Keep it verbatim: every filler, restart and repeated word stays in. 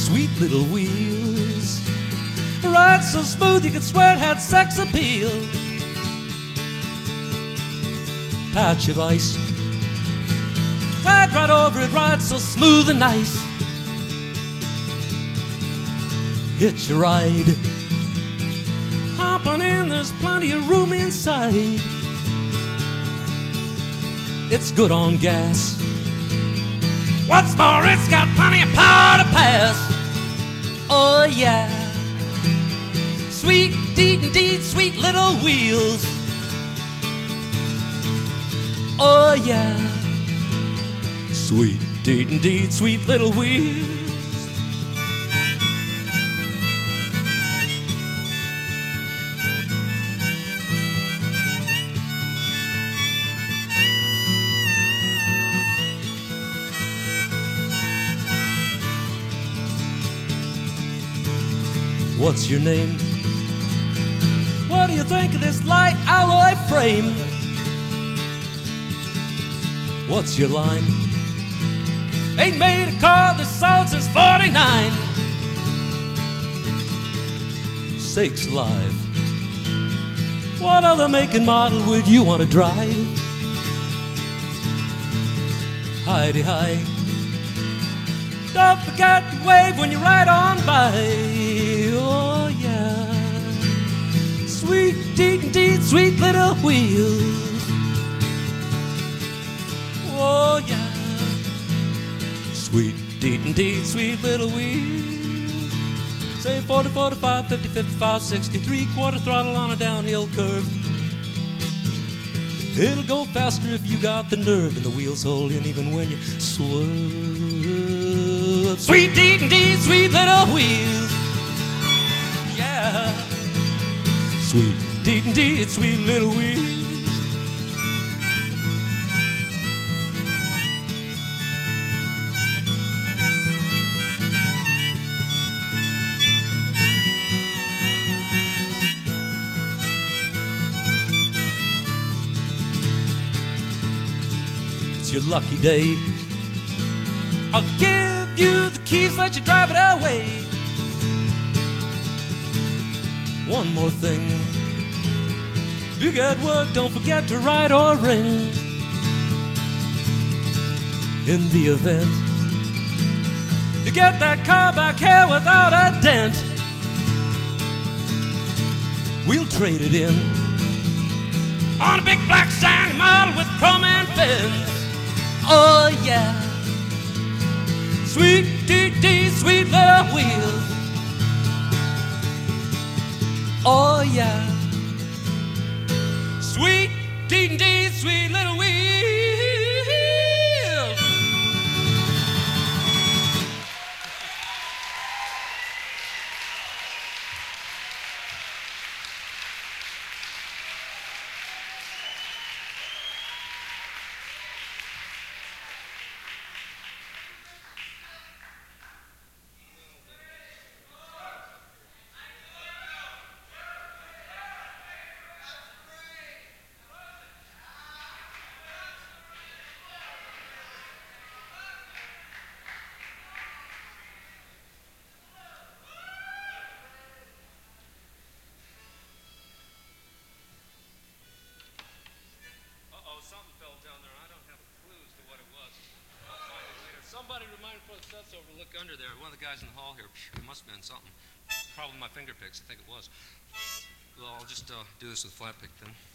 sweet little wheels. Ride so smooth you could swear it had sex appeal. Patch of ice, ride right over it, ride so smooth and nice. Hitch a ride, hop on in, there's plenty of room inside. It's good on gas, what's more, it's got plenty of power to pass. Oh yeah, sweet, deed, indeed, sweet little wheels. Oh yeah, sweet, deed, indeed, sweet little wheels. What's your name? What do you think of this light alloy frame? What's your line? Ain't made a car that's sold since forty-nine. Sakes alive, what other make and model would you want to drive? Hi-de-hi, don't forget to wave when you ride on by. Oh yeah, sweet, deed, indeed, sweet little wheels. Oh yeah, sweet, deed, indeed, sweet little wheels. Say forty, forty-five, fifty, fifty-five, sixty, three-quarter throttle on a downhill curve. It'll go faster if you got the nerve, and the wheels hold in even when you swerve. Sweet, deed, indeed, sweet little wheels. Yeah, sweet, deed, indeed, sweet little wheels. It's your lucky day. I'll give you the keys, let you drive it away. One more thing, you get work, don't forget to ride or ring. In the event you get that car back here without a dent, we'll trade it in on a big black shiny model with chrome and fins. Oh yeah, sweet, deed, deed, sweet little wheels. Oh yeah, sweet, deed, indeed, sweet little wheels. Something fell down there. I don't have a clue as to what it was. I'll find it later. Somebody remind me before the set's over to look under there. One of the guys in the hall here. It must have been something. Probably my finger picks. I think it was. Well, I'll just uh, do this with flat pick then.